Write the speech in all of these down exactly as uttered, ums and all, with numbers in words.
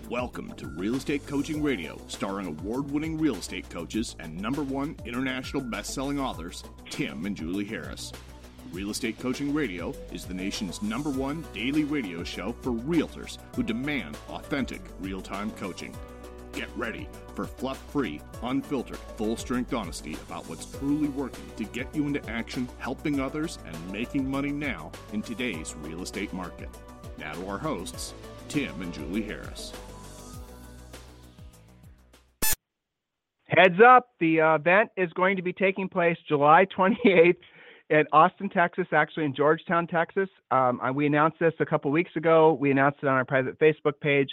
Welcome to Real Estate Coaching Radio, starring award-winning real estate coaches and number one international best-selling authors, Tim and Julie Harris. Real Estate Coaching Radio is the nation's number one daily radio show for realtors who demand authentic, real-time coaching. Get ready for fluff-free, unfiltered, full-strength honesty about what's truly working to get you into action, helping others, and making money now in today's real estate market. Now to our hosts, Tim and Julie Harris. Heads up, the uh, event is going to be taking place July twenty-eighth in Austin, Texas, actually in Georgetown, Texas. Um, we announced this a couple weeks ago. We announced it on our private Facebook page.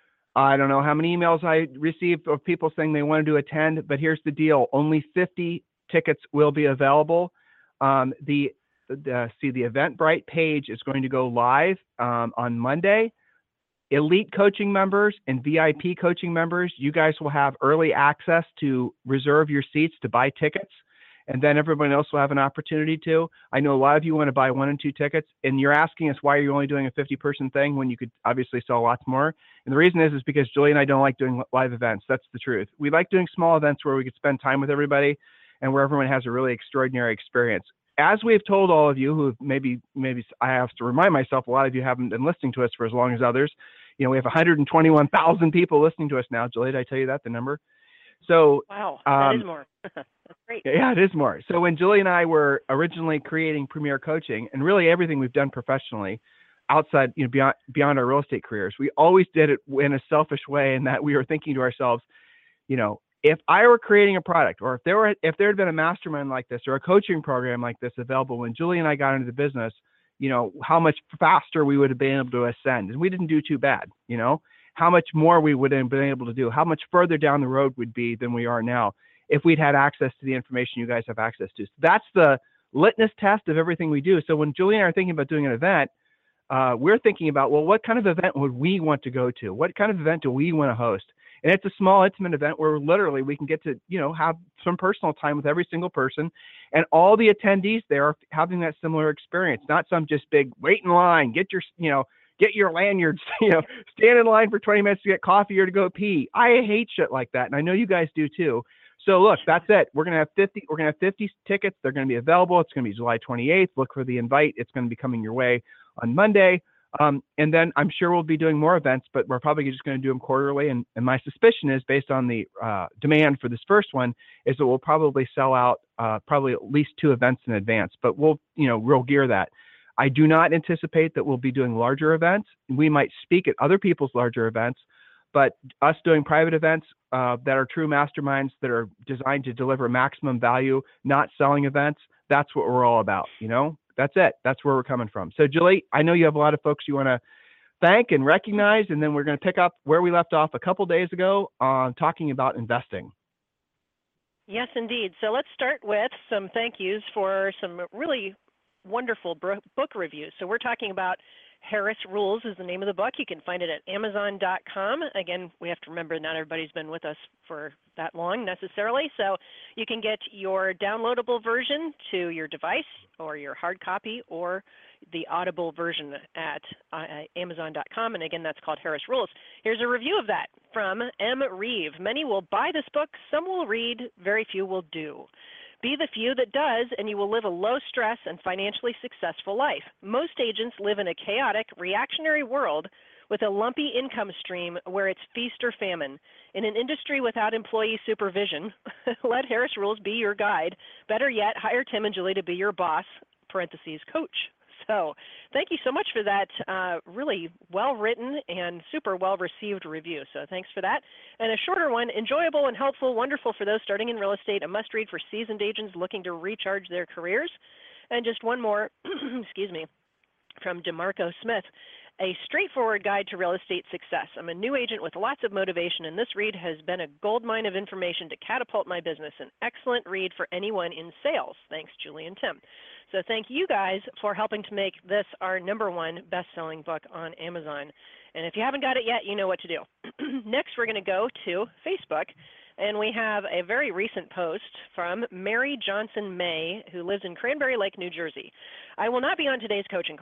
I don't know how many emails I received of people saying they wanted to attend, but here's the deal. Only fifty tickets will be available. Um, the, the see the Eventbrite page is going to go live um, on Monday. Elite coaching members and V I P coaching members, you guys will have early access to reserve your seats to buy tickets, and then everyone else will have an opportunity to. I know a lot of you want to buy one and two tickets, and you're asking us why you're only doing a fifty-person thing when you could obviously sell lots more. And the reason is is because Julie and I don't like doing live events. That's the truth. We like doing small events where we could spend time with everybody and where everyone has a really extraordinary experience. As we've told all of you who maybe, maybe I have to remind myself, a lot of you haven't been listening to us for as long as others. You know, we have one hundred twenty-one thousand people listening to us now. Julie, did I tell you that, the number? So, wow, that um, is more. That's great. Yeah, it is more. So when Julie and I were originally creating Premier Coaching, and really everything we've done professionally outside, you know, beyond, beyond our real estate careers, we always did it in a selfish way, in that we were thinking to ourselves, you know, if I were creating a product, or if there were, if there had been a mastermind like this or a coaching program like this available when Julie and I got into the business, you know, how much faster we would have been able to ascend. And we didn't do too bad, you know, how much more we would have been able to do, how much further down the road we'd be than we are now if we'd had access to the information you guys have access to. So that's the litmus test of everything we do. So when Julie and I are thinking about doing an event, uh, we're thinking about, well, what kind of event would we want to go to? What kind of event do we want to host? And it's a small, intimate event where literally we can get to, you know, have some personal time with every single person, and all the attendees there are having that similar experience, not some just big wait in line, get your, you know, get your lanyards, you know, stand in line for twenty minutes to get coffee or to go pee. I hate shit like that. And I know you guys do too. So look, that's it. We're going to have fifty, we're going to have fifty tickets. They're going to be available. It's going to be July twenty-eighth. Look for the invite. It's going to be coming your way on Monday. Um, and then I'm sure we'll be doing more events, but we're probably just going to do them quarterly. And, and my suspicion is, based on the uh, demand for this first one, is that we'll probably sell out uh, probably at least two events in advance. But we'll, you know, we'll gear that. I do not anticipate that we'll be doing larger events. We might speak at other people's larger events, but us doing private events uh, that are true masterminds that are designed to deliver maximum value, not selling events, that's what we're all about, you know? That's it. That's where we're coming from. So, Julie, I know you have a lot of folks you want to thank and recognize, and then we're going to pick up where we left off a couple days ago on talking about investing. Yes, indeed. So let's start with some thank yous for some really wonderful book reviews. So we're talking about Harris Rules is the name of the book. You can find it at amazon dot com. Again, we have to remember not everybody's been with us for that long necessarily. So you can get your downloadable version to your device or your hard copy, or the Audible version at uh, amazon dot com. And again, that's called Harris Rules. Here's a review of that from M. Reeve. Many will buy this book. Some will read. Very few will do. Be the few that does, and you will live a low-stress and financially successful life. Most agents live in a chaotic, reactionary world with a lumpy income stream where it's feast or famine. In an industry without employee supervision, let Harris Rules be your guide. Better yet, hire Tim and Julie to be your boss, parentheses, coach. So thank you so much for that uh, really well-written and super well-received review. So thanks for that. And a shorter one, enjoyable and helpful, wonderful for those starting in real estate, a must-read for seasoned agents looking to recharge their careers. And just one more, excuse me, from DeMarco Smith. A straightforward guide to real estate success. I'm a new agent with lots of motivation, and this read has been a goldmine of information to catapult my business. An excellent read for anyone in sales. Thanks, Julie and Tim. So thank you guys for helping to make this our number one best-selling book on Amazon. And if you haven't got it yet, you know what to do. Next, we're going to go to Facebook, and we have a very recent post from Mary Johnson May, who lives in Cranberry Lake, New Jersey. I will not be on today's coaching call.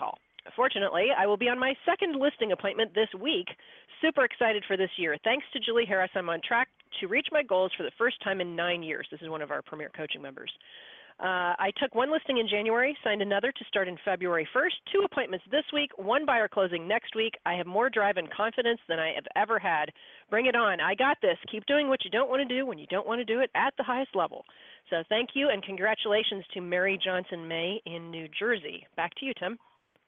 Fortunately, I will be on my second listing appointment this week. Super excited for this year. Thanks to Julie Harris, I'm on track to reach my goals for the first time in nine years. This is one of our Premier Coaching members. Uh, I took one listing in January, signed another to start in February first, two appointments this week, one buyer closing next week. I have more drive and confidence than I have ever had. Bring it on. I got this. Keep doing what you don't want to do when you don't want to do it at the highest level. So thank you, and congratulations to Mary Johnson May in New Jersey. Back to you, Tim.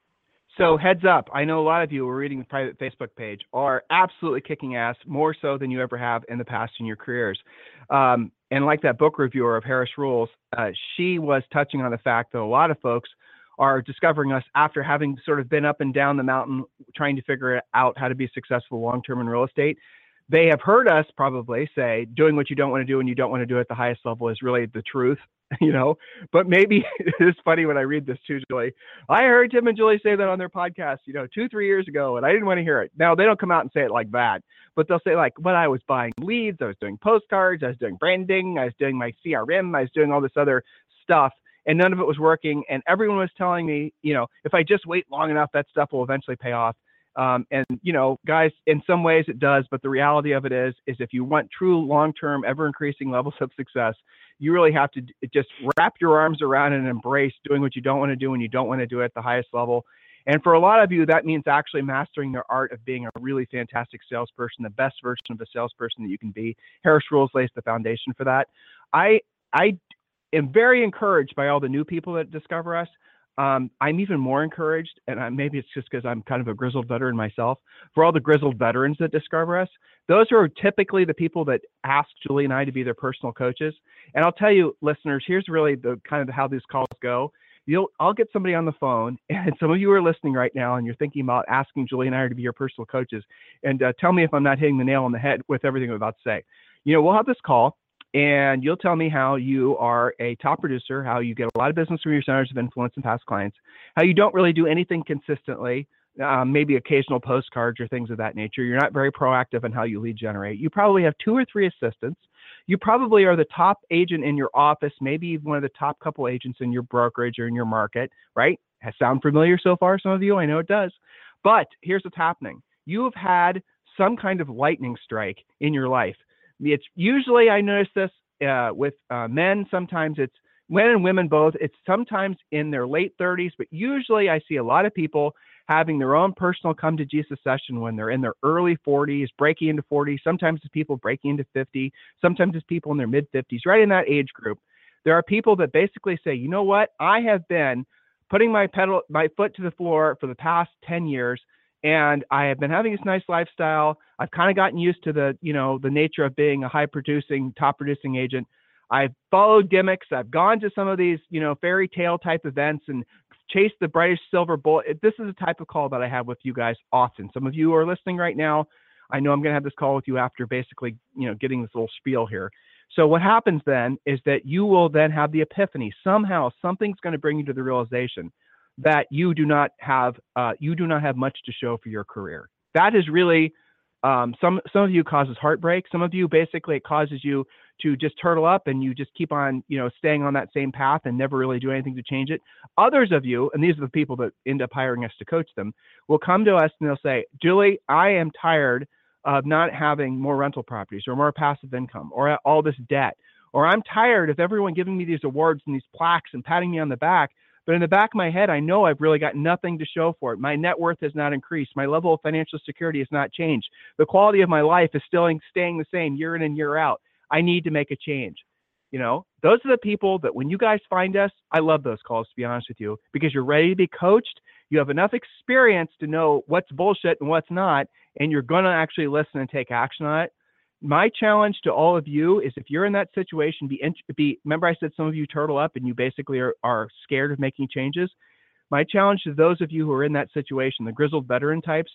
So heads up, I know a lot of you who are reading the private Facebook page are absolutely kicking ass, more so than you ever have in the past in your careers. Um, and like that book reviewer of Harris Rules, uh, she was touching on the fact that a lot of folks are discovering us after having sort of been up and down the mountain trying to figure out how to be successful long-term in real estate. They have heard us probably say, doing what you don't want to do and you don't want to do at the highest level is really the truth, you know, but maybe it's funny when I read this too, Julie. I heard Tim and Julie say that on their podcast, you know, two, three years ago, and I didn't want to hear it. Now, they don't come out and say it like that, but they'll say like, when I was buying leads, I was doing postcards, I was doing branding, I was doing my C R M, I was doing all this other stuff, and none of it was working. And everyone was telling me, you know, if I just wait long enough, that stuff will eventually pay off. Um, and, you know, guys, in some ways it does, but the reality of it is, is if you want true long-term, ever-increasing levels of success, you really have to just wrap your arms around and embrace doing what you don't want to do when you don't want to do it at the highest level. And for a lot of you, that means actually mastering the art of being a really fantastic salesperson, the best version of a salesperson that you can be. Harris Rules lays the foundation for that. I, I am very encouraged by all the new people that discover us. Um, I'm even more encouraged, and I, maybe it's just because I'm kind of a grizzled veteran myself, for all the grizzled veterans that discover us. Those are typically the people that ask Julie and I to be their personal coaches. And I'll tell you, listeners, here's really the kind of how these calls go. You'll, I'll get somebody on the phone, and some of you are listening right now, and you're thinking about asking Julie and I to be your personal coaches. And uh, tell me if I'm not hitting the nail on the head with everything I'm about to say. You know, we'll have this call, and you'll tell me how you are a top producer, how you get a lot of business from your centers of influence and past clients, how you don't really do anything consistently, um, maybe occasional postcards or things of that nature. You're not very proactive in how you lead generate. You probably have two or three assistants. You probably are the top agent in your office, maybe even one of the top couple agents in your brokerage or in your market, right? Has sound familiar so far, some of you? I know it does. But here's what's happening. You have had some kind of lightning strike in your life. It's usually, I notice this uh, with uh, men, sometimes it's men and women both. It's sometimes in their late thirties, but usually I see a lot of people having their own personal come to Jesus session when they're in their early forties, breaking into forty. Sometimes it's people breaking into fifty. Sometimes it's people in their mid fifties, right in that age group. There are people that basically say, you know what? I have been putting my pedal, my foot to the floor for the past ten years. And I have been having this nice lifestyle. I've kind of gotten used to the, you know, the nature of being a high producing, top producing agent. I've followed gimmicks. I've gone to some of these, you know, fairy tale type events and chased the brightest silver bullet. This is the type of call that I have with you guys often. Some of you are listening right now. I know I'm going to have this call with you after basically, you know, getting this little spiel here. So what happens then is that you will then have the epiphany. Somehow something's going to bring you to the realization that you do not have uh, you do not have much to show for your career. That is really um, some some of you causes heartbreak. Some of you basically it causes you to just turtle up and you just keep on you know staying on that same path and never really do anything to change it. Others of you, and these are the people that end up hiring us to coach them, will come to us and they'll say, Julie, I am tired of not having more rental properties or more passive income or all this debt, or I'm tired of everyone giving me these awards and these plaques and patting me on the back. But in the back of my head, I know I've really got nothing to show for it. My net worth has not increased. My level of financial security has not changed. The quality of my life is still staying the same year in and year out. I need to make a change. You know, those are the people that when you guys find us, I love those calls, to be honest with you, because you're ready to be coached. You have enough experience to know what's bullshit and what's not, and you're going to actually listen and take action on it. My challenge to all of you is if you're in that situation, be, be remember I said some of you turtle up and you basically are, are scared of making changes. My challenge to those of you who are in that situation, the grizzled veteran types,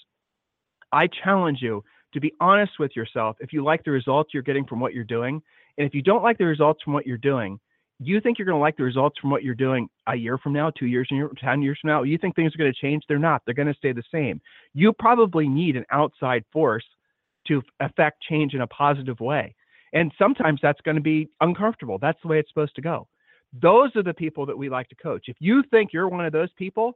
I challenge you to be honest with yourself. If you like the results you're getting from what you're doing, and if you don't like the results from what you're doing, you think you're going to like the results from what you're doing a year from now, two years, ten years from now? You think things are going to change? They're not. They're going to stay the same. You probably need an outside force to affect change in a positive way. And sometimes that's going to be uncomfortable. That's the way it's supposed to go. Those are the people that we like to coach. If you think you're one of those people,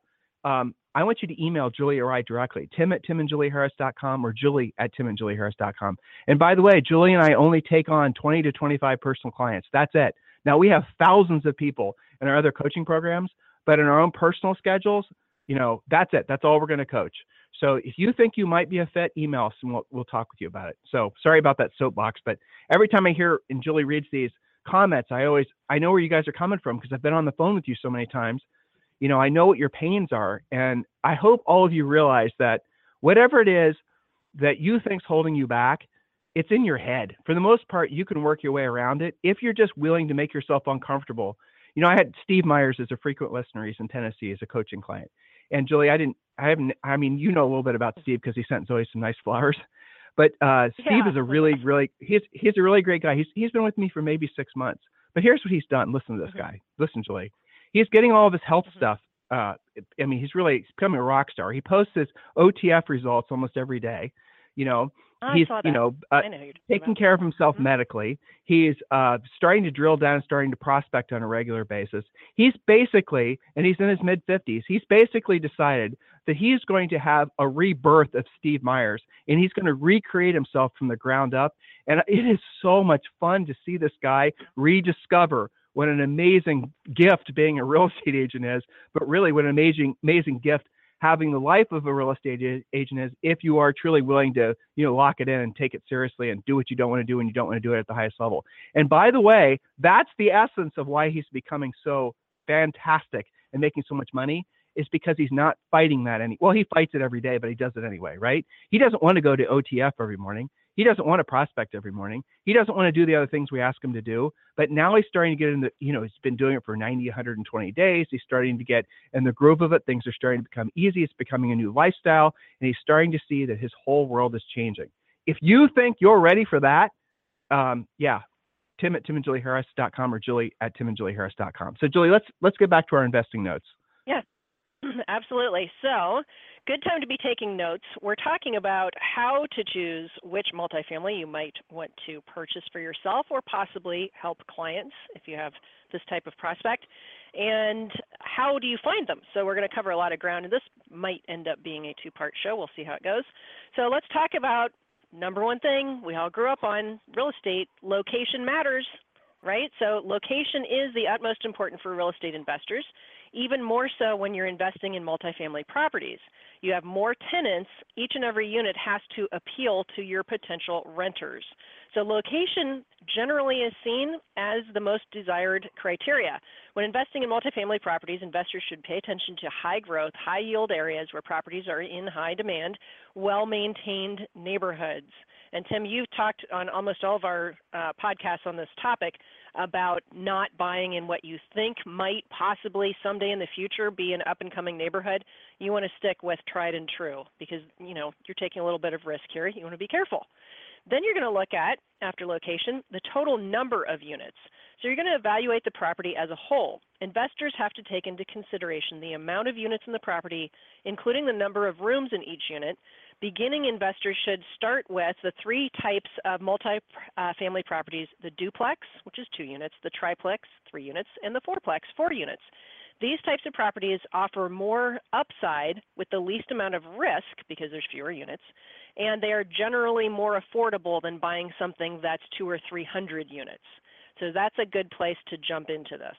um, I want you to email Julie or I directly, Tim at tim and julie harris dot com or Julie at tim and julie harris dot com. And by the way, Julie and I only take on twenty to twenty-five personal clients. That's it. Now, we have thousands of people in our other coaching programs, but in our own personal schedules, you know, that's it. That's all we're going to coach. So if you think you might be a fit, email us and we'll, we'll talk with you about it. So sorry about that soapbox, but every time I hear and Julie reads these comments, I always, I know where you guys are coming from because I've been on the phone with you so many times. You know, I know what your pains are. And I hope all of you realize that whatever it is that you think's holding you back, it's in your head. For the most part, you can work your way around it if you're just willing to make yourself uncomfortable. You know, I had Steve Myers as a frequent listener. He's in Tennessee as a coaching client. And Julie, I didn't, I haven't, I mean, you know a little bit about Steve because he sent Zoe some nice flowers. But uh, Steve Yeah. is a really, really, he's he's a really great guy. He's he's been with me for maybe six months. But here's what he's done. Listen to this Mhm. guy. Listen, Julie. He's getting all of his health Mhm. stuff. Uh, I mean, he's really he's becoming a rock star. He posts his O T F results almost every day. You know, I he's saw that. you know uh, I know who you're talking taking about. care of himself Mhm. medically. He's uh, starting to drill down and starting to prospect on a regular basis. He's basically, and he's in his mid fifties, he's basically decided that he's going to have a rebirth of Steve Myers, and he's going to recreate himself from the ground up. And it is so much fun to see this guy rediscover what an amazing gift being a real estate agent is, but really what an amazing, amazing gift having the life of a real estate agent is if you are truly willing to, you know, lock it in and take it seriously and do what you don't want to do and you don't want to do it at the highest level. And by the way, that's the essence of why he's becoming so fantastic and making so much money, is because he's not fighting that any, well, he fights it every day, but he does it anyway, right? He doesn't want to go to O T F every morning. He doesn't want to prospect every morning. He doesn't want to do the other things we ask him to do. But now he's starting to get in the, you know, he's been doing it for ninety, one hundred twenty days. He's starting to get in the groove of it. Things are starting to become easy. It's becoming a new lifestyle. And he's starting to see that his whole world is changing. If you think you're ready for that, um, yeah, Tim at tim and julie harris dot com or Julie at tim and julie harris dot com. So Julie, let's let's get back to our investing notes. Yeah, absolutely. So, good time to be taking notes. We're talking about how to choose which multifamily you might want to purchase for yourself or possibly help clients if you have this type of prospect. And how do you find them? So we're going to cover a lot of ground, and this might end up being a two-part show. We'll see how it goes. So let's talk about number one thing we all grew up on, real estate. Location matters, right? So location is the utmost important for real estate investors, even more so when you're investing in multifamily properties. You have more tenants, each and every unit has to appeal to your potential renters. So location generally is seen as the most desired criteria. When investing in multifamily properties, investors should pay attention to high growth, high yield areas where properties are in high demand, well-maintained neighborhoods. And Tim, you've talked on almost all of our uh, podcasts on this topic about not buying in what you think might possibly someday in the future be an up-and-coming neighborhood. You want to stick with tried and true because, you know, you're taking a little bit of risk here. You want to be careful. Then you're going to look at, after location, the total number of units. So you're going to evaluate the property as a whole. Investors have to take into consideration the amount of units in the property, including the number of rooms in each unit. Beginning investors should start with the three types of multi-family properties, the duplex, which is two units, the triplex, three units, and the fourplex, four units. These types of properties offer more upside with the least amount of risk because there's fewer units, and they are generally more affordable than buying something that's two or three hundred units. So that's a good place to jump into this.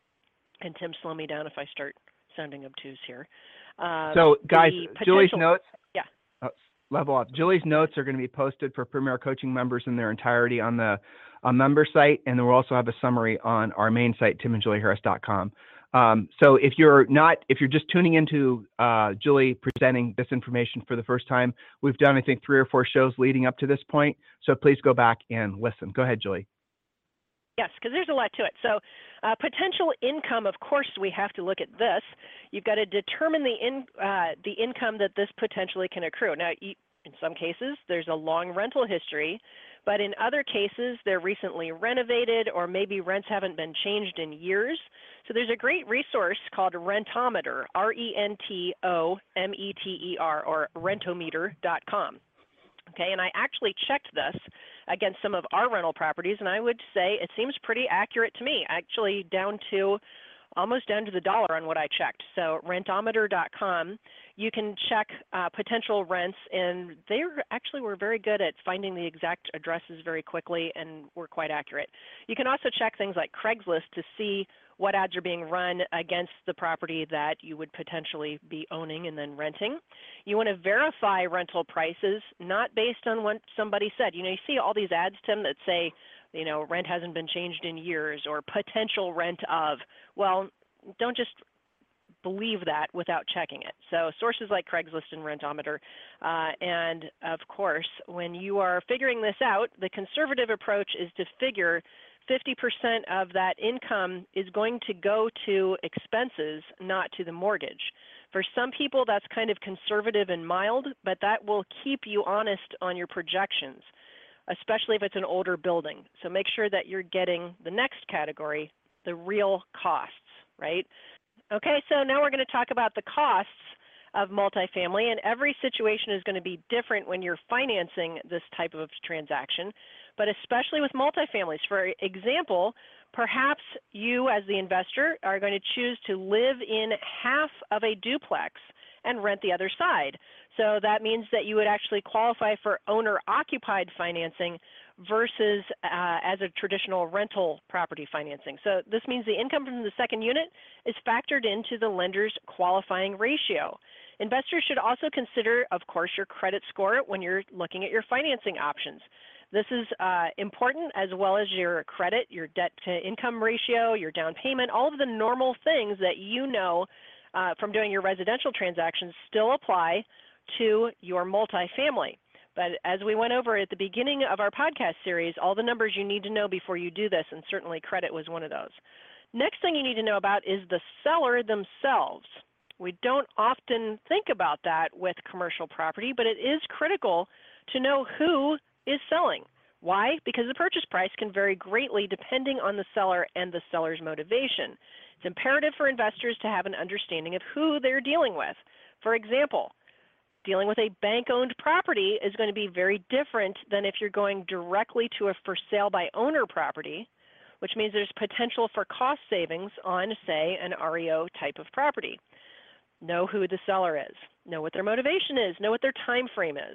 And Tim, slow me down if I start sounding obtuse here. Uh, so guys, Julie's potential- notes. Yeah. Uh, level up. Julie's notes are going to be posted for Premier Coaching members in their entirety on the uh, member site, and then we'll also have a summary on our main site, tim and julie harris dot com. Um, so if you're not, if you're just tuning into uh, Julie presenting this information for the first time, we've done, I think, three or four shows leading up to this point. So please go back and listen. Go ahead, Julie. Yes, because there's a lot to it. So uh, potential income, of course, we have to look at this. You've got to determine the in, uh, the income that this potentially can accrue. Now, you, in some cases, there's a long rental history, but in other cases, they're recently renovated or maybe rents haven't been changed in years. So there's a great resource called Rentometer, R E N T O M E T E R, or rentometer dot com. Okay, and I actually checked this against some of our rental properties, and I would say it seems pretty accurate to me, actually down to almost down to the dollar on what I checked. So rentometer dot com, you can check uh, potential rents, and they actually were very good at finding the exact addresses very quickly and were quite accurate. You can also check things like Craigslist to see what ads are being run against the property that you would potentially be owning and then renting. You want to verify rental prices, not based on what somebody said. You know, you see all these ads, Tim, that say, you know, rent hasn't been changed in years or potential rent of. Well, don't just believe that without checking it. So sources like Craigslist and Rentometer. Uh, and of course, when you are figuring this out, the conservative approach is to figure fifty percent of that income is going to go to expenses, not to the mortgage. For some people, that's kind of conservative and mild, but that will keep you honest on your projections, especially if it's an older building. So make sure that you're getting the next category, the real costs, right? Okay, so now we're going to talk about the costs of multifamily, and every situation is going to be different when you're financing this type of transaction, but especially with multifamilies. For example, perhaps you as the investor are going to choose to live in half of a duplex and rent the other side. So that means that you would actually qualify for owner-occupied financing versus uh, as a traditional rental property financing. So this means the income from the second unit is factored into the lender's qualifying ratio. Investors should also consider, of course, your credit score when you're looking at your financing options. This is uh, important, as well as your credit, your debt-to-income ratio, your down payment, all of the normal things that you know uh, from doing your residential transactions still apply to your multifamily. But as we went over at the beginning of our podcast series, all the numbers you need to know before you do this, and certainly credit was one of those. Next thing you need to know about is the seller themselves. We don't often think about that with commercial property, but it is critical to know who is selling. Why? Because the purchase price can vary greatly depending on the seller and the seller's motivation. It's imperative for investors to have an understanding of who they're dealing with. For example, dealing with a bank-owned property is going to be very different than if you're going directly to a for sale by owner property, which means there's potential for cost savings on, say, an R E O type of property. Know who the seller is. Know what their motivation is. Know what their time frame is.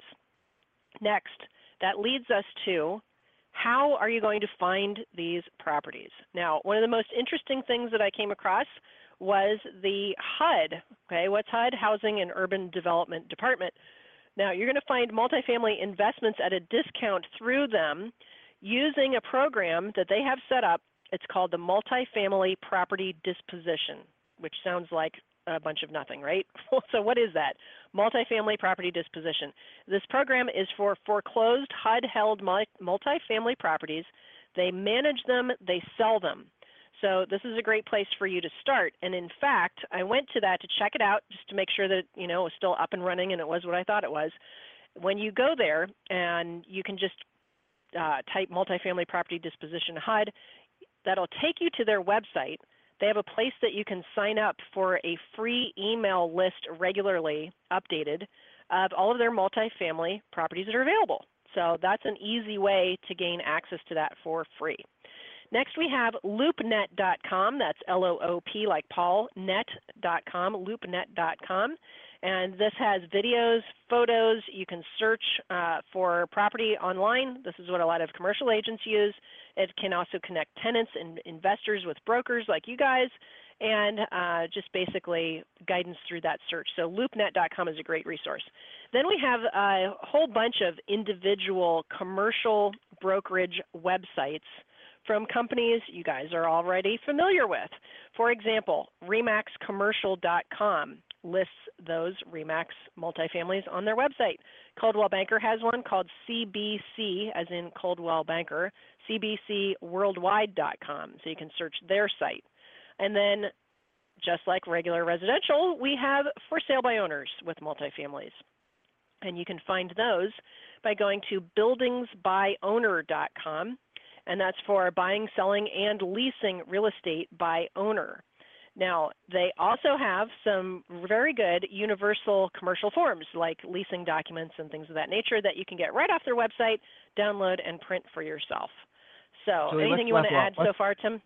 Next, that leads us to how are you going to find these properties? Now, one of the most interesting things that I came across was the H U D. Okay, what's H U D? Housing and Urban Development Department. Now, you're going to find multifamily investments at a discount through them using a program that they have set up. It's called the Multifamily Property Disposition, which sounds like a bunch of nothing, right? So what is that? Multifamily Property Disposition. This program is for foreclosed H U D-held multifamily properties. They manage them, they sell them. So this is a great place for you to start. And in fact, I went to that to check it out just to make sure that, you know, it was still up and running and it was what I thought it was. When you go there, and you can just uh, type Multifamily Property Disposition H U D, that'll take you to their website. They have a place that you can sign up for a free email list regularly updated of all of their multifamily properties that are available. So that's an easy way to gain access to that for free. Next, we have loop net dot com. That's L O O P like Paul, net dot com, loop net dot com. And this has videos, photos. You can search uh, for property online. This is what a lot of commercial agents use. It can also connect tenants and investors with brokers like you guys, and uh, just basically guidance through that search. So loop net dot com is a great resource. Then we have a whole bunch of individual commercial brokerage websites from companies you guys are already familiar with. For example, remax commercial dot com lists those REMAX multifamilies on their website. Coldwell Banker has one called C B C, as in Coldwell Banker, C B C worldwide dot com, so you can search their site. And then, just like regular residential, we have for sale by owners with multifamilies. And you can find those by going to buildings by owner dot com, and that's for buying, selling, and leasing real estate by owner. Now, they also have some very good universal commercial forms like leasing documents and things of that nature that you can get right off their website, download, and print for yourself. So Julie, anything you want to add let's, so far, Tim?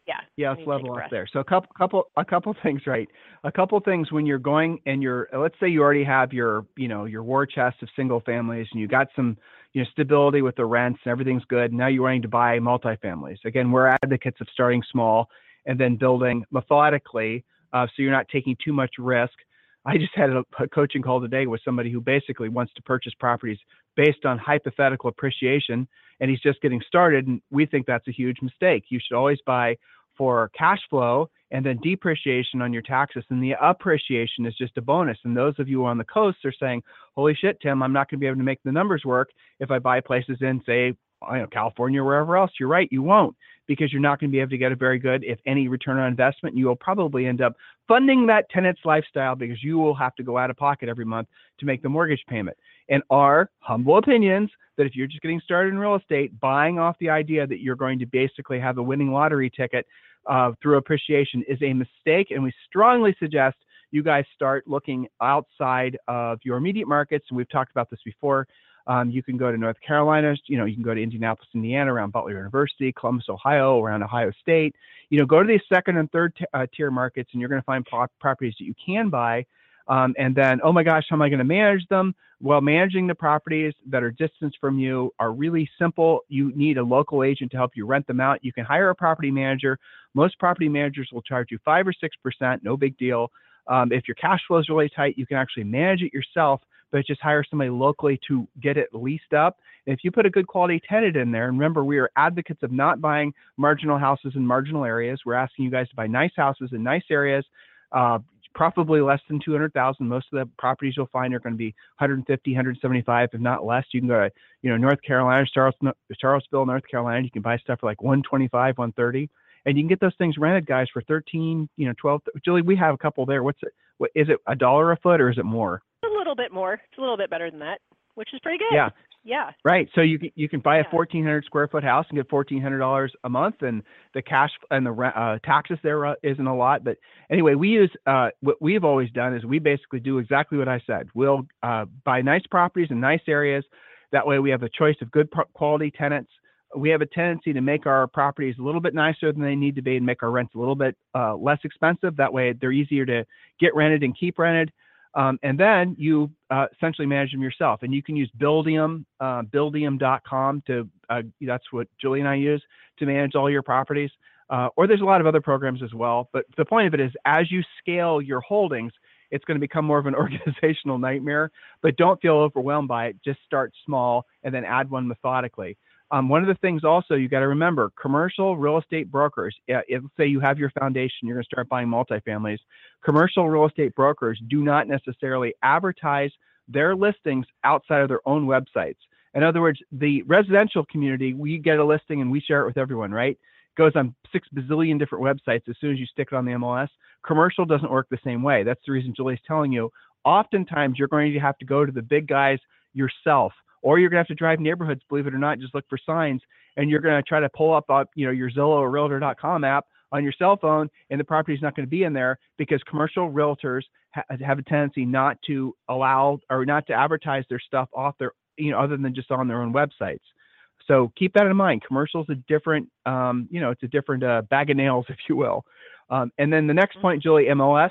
Yeah. Yeah, I let's need to take a level off breath. there. So a couple, couple, a couple things, right? A couple things when you're going and you're, let's say you already have your, you know, your war chest of single families, and you got some, you know, stability with the rents and everything's good. Now you're wanting to buy multifamilies. Again, we're advocates of starting small and then building methodically, uh, so you're not taking too much risk. I just had a, a coaching call today with somebody who basically wants to purchase properties based on hypothetical appreciation, and he's just getting started. And we think that's a huge mistake. You should always buy for cash flow and then depreciation on your taxes. And the appreciation is just a bonus. And those of you on the coast are saying, holy shit, Tim, I'm not going to be able to make the numbers work if I buy places in, say, you know, California or wherever else. You're right, you won't, because you're not going to be able to get a very good, if any, return on investment. You will probably end up funding that tenant's lifestyle because you will have to go out of pocket every month to make the mortgage payment. And our humble opinions that if you're just getting started in real estate, buying off the idea that you're going to basically have a winning lottery ticket uh, through appreciation is a mistake. And we strongly suggest you guys start looking outside of your immediate markets. And we've talked about this before. Um, you can go to North Carolina, you know, you can go to Indianapolis, Indiana, around Butler University, Columbus, Ohio, around Ohio State. You know, go to these second and third t- uh, tier markets, and you're going to find pro- properties that you can buy. Um, and then, oh my gosh, how am I going to manage them? Well, managing the properties that are distanced from you are really simple. You need a local agent to help you rent them out. You can hire a property manager. Most property managers will charge you five or six percent, no big deal. Um, if your cash flow is really tight, you can actually manage it yourself, but just hire somebody locally to get it leased up. And if you put a good quality tenant in there, and remember, we are advocates of not buying marginal houses in marginal areas. We're asking you guys to buy nice houses in nice areas, uh, probably less than two hundred thousand. Most of the properties you'll find are going to be one hundred fifty, one hundred seventy-five, if not less. You can go to, you know, North Carolina, Charleston, Charlottesville, North Carolina. You can buy stuff for like one twenty-five, one thirty. And you can get those things rented, guys, for thirteen, you know, twelve. Julie, we have a couple there. What's it? What is it? A dollar a foot, or is it more? A little bit more. It's a little bit better than that, which is pretty good. Yeah. Yeah. Right. So you can you can buy a Yeah. fourteen hundred square foot house and get fourteen hundred dollars a month, and the cash and the uh, taxes there uh, isn't a lot. But anyway, we use uh, what we've always done is we basically do exactly what I said. We'll uh, buy nice properties in nice areas. That way, we have a choice of good pro- quality tenants. We have a tendency to make our properties a little bit nicer than they need to be and make our rents a little bit uh, less expensive. That way, they're easier to get rented and keep rented. Um, and then you uh, essentially manage them yourself. And you can use Buildium, uh, buildium dot com to, uh, that's what Julie and I use to manage all your properties. Uh, or there's a lot of other programs as well. But the point of it is, as you scale your holdings, it's going to become more of an organizational nightmare. But don't feel overwhelmed by it. Just start small and then add one methodically. Um, one of the things also you got to remember, commercial real estate brokers, uh, if, let's say you have your foundation, you're going to start buying multifamilies. Commercial real estate brokers do not necessarily advertise their listings outside of their own websites. In other words, the residential community, we get a listing and we share it with everyone, right? It goes on six bazillion different websites as soon as you stick it on the M L S. Commercial doesn't work the same way. That's the reason Julie's telling you. Oftentimes, you're going to have to go to the big guys yourself. Or you're going to have to drive neighborhoods, believe it or not, just look for signs, and you're going to try to pull up, uh, you know, your Zillow or Realtor dot com app on your cell phone, and the property's not going to be in there because commercial realtors ha- have a tendency not to allow or not to advertise their stuff off their, you know, other than just on their own websites. So keep that in mind. Commercial's a different, um, you know, it's a different uh, bag of nails, if you will. Um, and then the next point, Julie, M L S.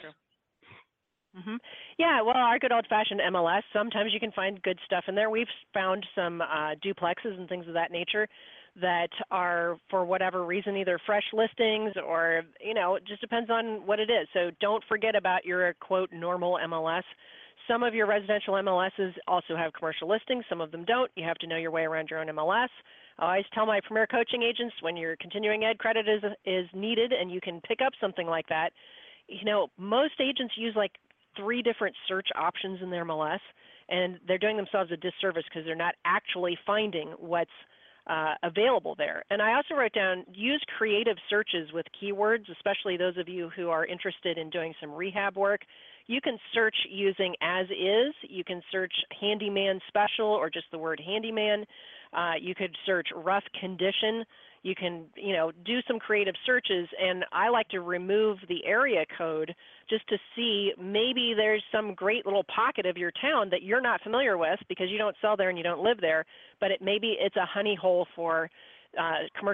Mm-hmm. Yeah, well, our good old-fashioned M L S, sometimes you can find good stuff in there. We've found some uh, duplexes and things of that nature that are, for whatever reason, either fresh listings or, you know, it just depends on what it is. So don't forget about your, quote, normal M L S. Some of your residential M L Ss also have commercial listings. Some of them don't. You have to know your way around your own M L S. I always tell my Premier Coaching agents when your continuing ed credit is is needed and you can pick up something like that, you know, most agents use like three different search options in their M L S, and they're doing themselves a disservice because they're not actually finding what's uh, available there. And I also wrote down, use creative searches with keywords, especially those of you who are interested in doing some rehab work. You can search using as is. You can search handyman special or just the word handyman. Uh, you could search rough condition. You can, you know, do some creative searches, and I like to remove the area code just to see maybe there's some great little pocket of your town that you're not familiar with because you don't sell there and you don't live there, but it maybe it's a honey hole for uh, commercial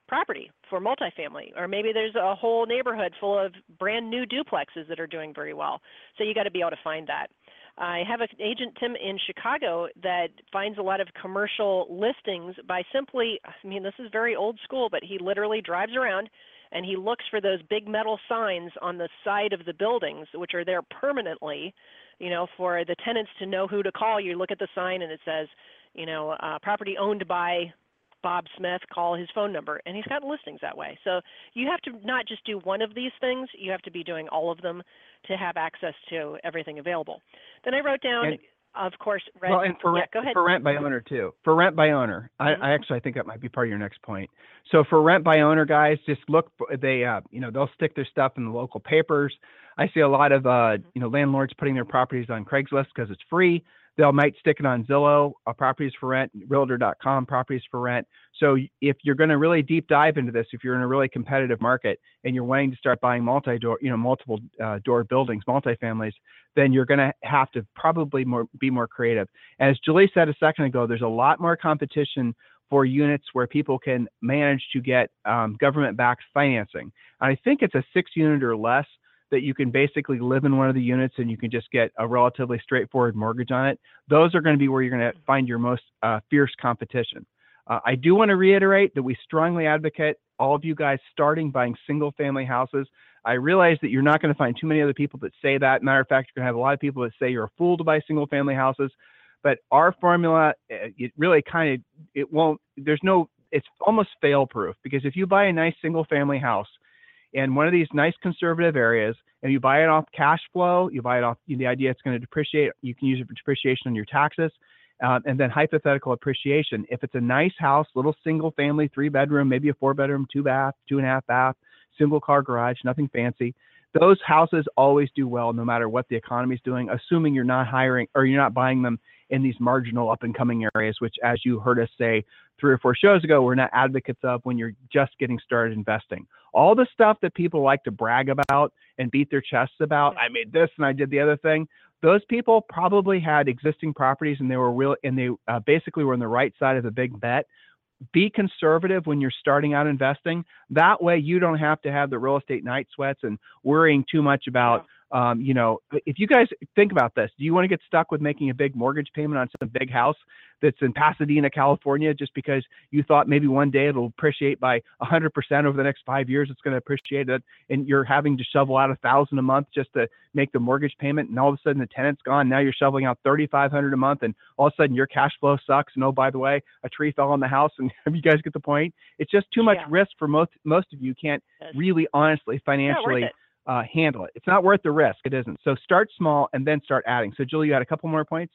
property for multifamily, or maybe there's a whole neighborhood full of brand new duplexes that are doing very well. So you got to be able to find that. I have an agent, Tim, in Chicago that finds a lot of commercial listings by simply, I mean, this is very old school, but he literally drives around and he looks for those big metal signs on the side of the buildings, which are there permanently, you know, for the tenants to know who to call. You look at the sign and it says, you know, uh, property owned by Bob Smith, call his phone number, and he's got listings that way. So you have to not just do one of these things, you have to be doing all of them to have access to everything available. Then I wrote down, and, of course, rent. Well, and for, yeah, rent, go ahead. for rent by owner too. For rent by owner, Mm-hmm. I, I actually I think that might be part of your next point. So for rent by owner, guys, just look. They, uh, you know, they'll stick their stuff in the local papers. I see a lot of, uh, mm-hmm. you know, landlords putting their properties on Craigslist because it's free. They'll might stick it on Zillow, uh, properties for rent, realtor dot com, properties for rent. So if you're going to really deep dive into this, if you're in a really competitive market and you're wanting to start buying multi-door, you know, multiple uh, door buildings, multifamilies, then you're going to have to probably more be more creative. As Julie said a second ago, there's a lot more competition for units where people can manage to get um, government-backed financing. And I think it's a six unit or less that you can basically live in one of the units and you can just get a relatively straightforward mortgage on it. Those are going to be where you're going to find your most uh, fierce competition. Uh, I do want to reiterate that we strongly advocate all of you guys starting buying single family houses. I realize that you're not going to find too many other people that say that. Matter of fact, you're going to have a lot of people that say you're a fool to buy single family houses, but our formula, it really kind of, it won't, there's no, it's almost fail proof, because if you buy a nice single family house in one of these nice conservative areas, and you buy it off cash flow, you buy it off, the idea it's going to depreciate, you can use it for depreciation on your taxes, um, and then hypothetical appreciation. If it's a nice house, little single family, three bedroom, maybe a four bedroom, two bath, two and a half bath, single car garage, nothing fancy, those houses always do well no matter what the economy is doing, assuming you're not hiring or you're not buying them in these marginal up and coming areas, which, as you heard us say three or four shows ago, we're not advocates of when you're just getting started investing. All the stuff that people like to brag about and beat their chests about, I made this and I did the other thing, those people probably had existing properties and they were real, and they uh, basically were on the right side of the big bet. Be conservative when you're starting out investing. That way you don't have to have the real estate night sweats and worrying too much about, yeah. um, you know, if you guys think about this, do you want to get stuck with making a big mortgage payment on some big house that's in Pasadena, California, just because you thought maybe one day it'll appreciate by one hundred percent over the next five years, it's going to appreciate it, and you're having to shovel out a thousand a month just to make the mortgage payment, and all of a sudden the tenant's gone, now you're shoveling out thirty-five hundred a month, and all of a sudden your cash flow sucks, and oh, by the way, a tree fell on the house, and you guys get the point? It's just too much yeah. risk for most most of you can't really honestly financially uh, handle it. It's not worth the risk. It isn't. So start small and then start adding. So Julie, you had a couple more points?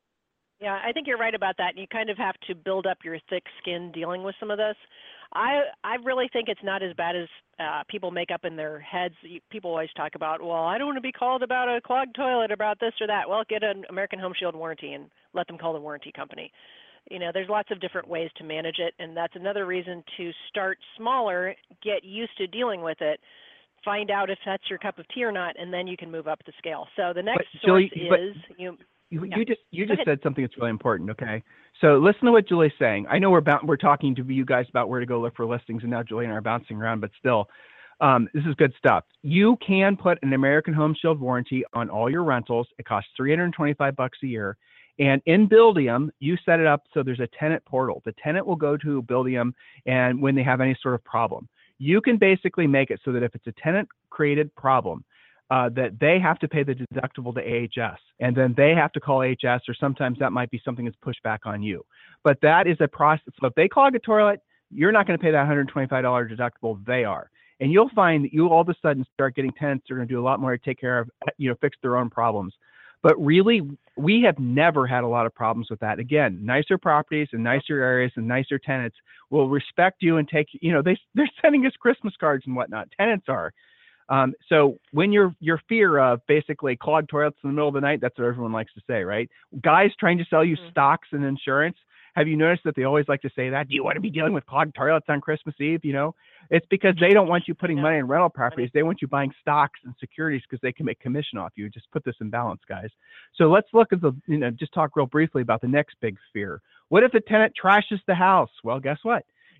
Yeah, I think you're right about that. You kind of have to build up your thick skin dealing with some of this. I I really think it's not as bad as uh, people make up in their heads. People always talk about, well, I don't want to be called about a clogged toilet, about this or that. Well, get an American Home Shield warranty and let them call the warranty company. You know, there's lots of different ways to manage it, and that's another reason to start smaller, get used to dealing with it, find out if that's your cup of tea or not, and then you can move up the scale. So the next but, Julie, source but, is you. You, yeah. you just you just said something that's really important. Okay, so listen to what Julie's saying. I know we're about, we're talking to you guys about where to go look for listings, and now Julie and I are bouncing around, but still, um, this is good stuff. You can put an American Home Shield warranty on all your rentals. It costs three hundred twenty-five bucks a year, and in Buildium, you set it up so there's a tenant portal. The tenant will go to Buildium, and when they have any sort of problem, you can basically make it so that if it's a tenant created problem, Uh, that they have to pay the deductible to A H S, and then they have to call A H S, or sometimes that might be something that's pushed back on you. But that is a process. So if they clog a toilet, you're not going to pay that one hundred twenty-five dollars deductible. They are. And you'll find that you all of a sudden start getting tenants that are going to do a lot more to take care of, you know, fix their own problems. But really, we have never had a lot of problems with that. Again, nicer properties and nicer areas and nicer tenants will respect you and take, you know, they, they're sending us Christmas cards and whatnot. Tenants are. Um, so when your your fear of basically clogged toilets in the middle of the night, that's what everyone likes to say, right? Guys trying to sell you mm-hmm. stocks and insurance. Have you noticed that they always like to say that? Do you want to be dealing with clogged toilets on Christmas Eve? You know, it's because they don't want you putting money in rental properties. They want you buying stocks and securities because they can make commission off you. Just put this in balance, guys. So let's look at the, you know, just talk real briefly about the next big fear. What if the tenant trashes the house? Well, guess what?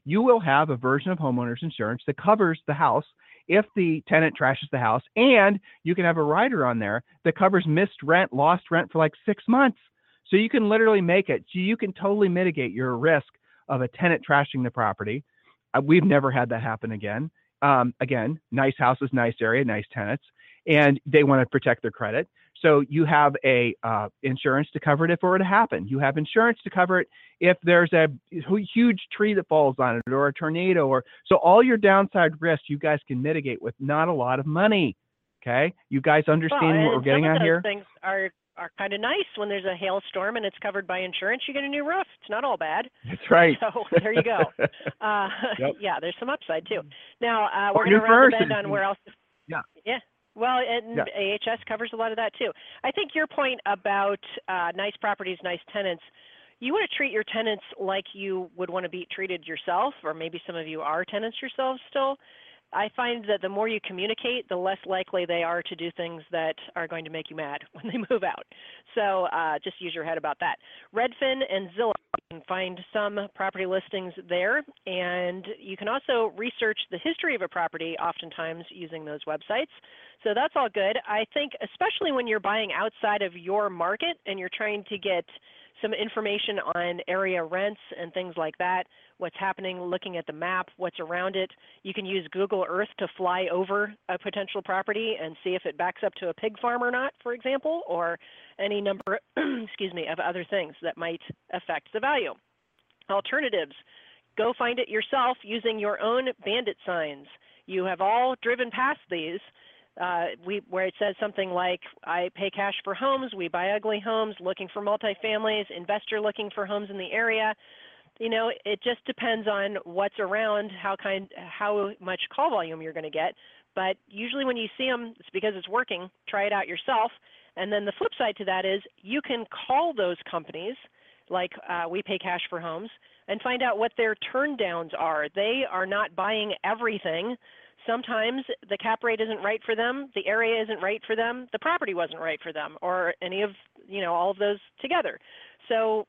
you will have a version of homeowners insurance that covers the house if the tenant trashes the house, and you can have a rider on there that covers missed rent, lost rent for like six months. So you can literally make it, so you can totally mitigate your risk of a tenant trashing the property. Uh, we've never had that happen again. Um, again, nice houses, nice area, nice tenants, and they want to protect their credit. So you have a uh, insurance to cover it if it were to happen. You have insurance to cover it if there's a huge tree that falls on it or a tornado. Or so all your downside risks you guys can mitigate with not a lot of money. Okay, you guys understand well, what we're getting at here? Things are are kind of nice. When there's a hailstorm and it's covered by insurance, you get a new roof. It's not all bad. That's right. So there you go. Uh, yep. Yeah, there's some upside too. Now uh, we're or going to round the bend verses. on where else. Yeah. Yeah. Well, and yeah. A H S covers a lot of that too. I think your point about uh, nice properties, nice tenants, you want to treat your tenants like you would want to be treated yourself, or maybe some of you are tenants yourselves still. I find that the more you communicate, the less likely they are to do things that are going to make you mad when they move out. So uh, just use your head about that. Redfin and Zillow, you can find some property listings there, and you can also research the history of a property oftentimes using those websites. So that's all good. I think especially when you're buying outside of your market and you're trying to get some information on area rents and things like that, what's happening, looking at the map, what's around it. You can use Google Earth to fly over a potential property and see if it backs up to a pig farm or not, for example, or any number, excuse me, of other things that might affect the value. Alternatives, go find it yourself using your own bandit signs. You have all driven past these. Uh, we, where it says something like, I pay cash for homes, we buy ugly homes, looking for multifamilies, investor looking for homes in the area. You know, it just depends on what's around, how kind, how much call volume you're going to get. But usually when you see them, it's because it's working. Try it out yourself. And then the flip side to that is you can call those companies, like uh, We Pay Cash for Homes, and find out what their turn downs are. They are not buying everything. Sometimes the cap rate isn't right for them, the area isn't right for them, the property wasn't right for them, or any of, you know, all of those together. So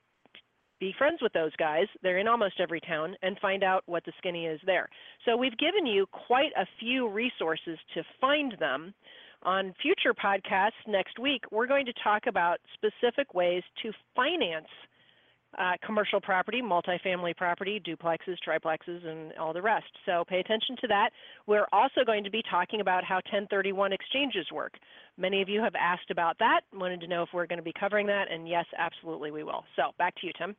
be friends with those guys. They're in almost every town, and find out what the skinny is there. So we've given you quite a few resources to find them. On future podcasts next week, we're going to talk about specific ways to finance Uh, commercial property, multifamily property, duplexes, triplexes, and all the rest. So pay attention to that. We're also going to be talking about how ten thirty-one exchanges work. Many of you have asked about that, wanted to know if we're going to be covering that, and yes, absolutely we will. So back to you, Tim.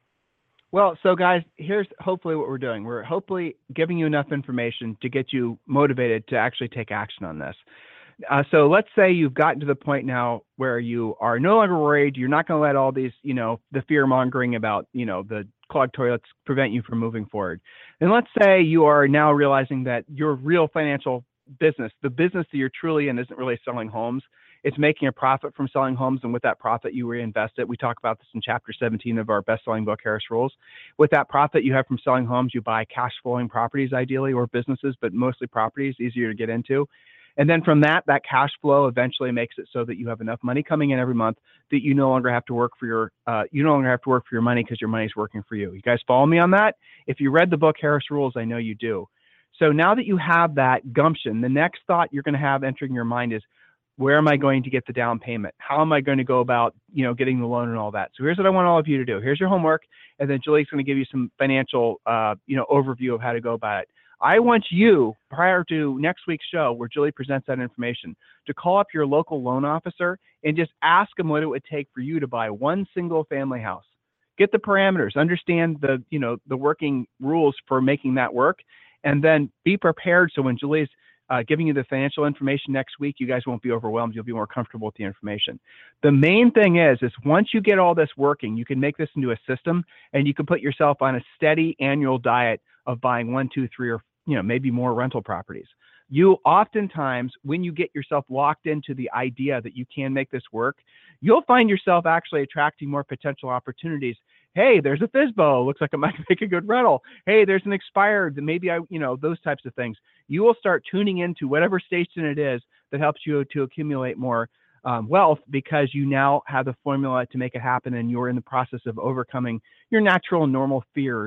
Well, so guys, here's hopefully what we're doing. We're hopefully giving you enough information to get you motivated to actually take action on this. Uh, so let's say you've gotten to the point now where you are no longer worried. You're not going to let all these, you know, the fear mongering about, you know, the clogged toilets prevent you from moving forward. And let's say you are now realizing that your real financial business, the business that you're truly in, isn't really selling homes. It's making a profit from selling homes. And with that profit, you reinvest it. We talk about this in chapter seventeen of our best-selling book, Harris Rules. With that profit you have from selling homes, you buy cash flowing properties ideally, or businesses, but mostly properties, easier to get into. And then from that, that cash flow eventually makes it so that you have enough money coming in every month that you no longer have to work for your, uh, you no longer have to work for your money because your money's working for you. You guys follow me on that? If you read the book, Harris Rules, I know you do. So now that you have that gumption, the next thought you're going to have entering your mind is, where am I going to get the down payment? How am I going to go about, you know, getting the loan and all that? So here's what I want all of you to do. Here's your homework. And then Julie's going to give you some financial, uh, you know, overview of how to go about it. I want you, prior to next week's show, where Julie presents that information, to call up your local loan officer and just ask them what it would take for you to buy one single family house. Get the parameters, understand the, you know, the working rules for making that work, and then be prepared so when Julie's uh, giving you the financial information next week, you guys won't be overwhelmed. You'll be more comfortable with the information. The main thing is, is once you get all this working, you can make this into a system, and you can put yourself on a steady annual diet of buying one, two, three, or you know, maybe more rental properties. You oftentimes, when you get yourself locked into the idea that you can make this work, you'll find yourself actually attracting more potential opportunities. Hey, there's a F S B O. Looks like it might make a good rental. Hey, there's an expired. Maybe I, you know, those types of things. You will start tuning into whatever station it is that helps you to accumulate more um, wealth, because you now have the formula to make it happen, and you're in the process of overcoming your natural and normal fears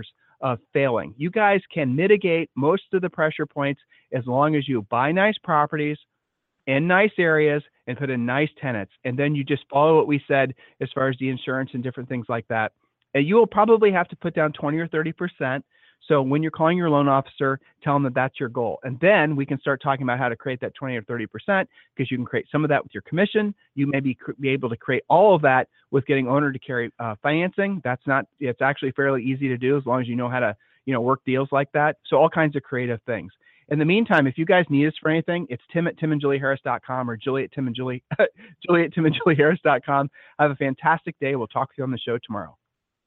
of failing. You guys can mitigate most of the pressure points as long as you buy nice properties in nice areas and put in nice tenants. And then you just follow what we said as far as the insurance and different things like that. And you will probably have to put down twenty or thirty percent. So when you're calling your loan officer, tell them that that's your goal. And then we can start talking about how to create that twenty or thirty percent, because you can create some of that with your commission. You may be, be able to create all of that with getting owner to carry uh, financing. That's not, it's actually fairly easy to do as long as you know how to, you know, work deals like that. So all kinds of creative things. In the meantime, if you guys need us for anything, it's Tim at tim and julie harris dot com or Julie at Tim and Julie, Julie at tim and julie harris dot com. Have a fantastic day. We'll talk to you on the show tomorrow.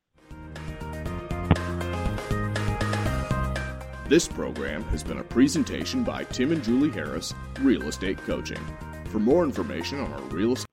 This program has been a presentation by Tim and Julie Harris, Real Estate Coaching. For more information on our real estate